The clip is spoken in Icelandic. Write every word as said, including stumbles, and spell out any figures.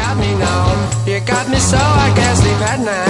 got me now. You got me so I can't sleep at night.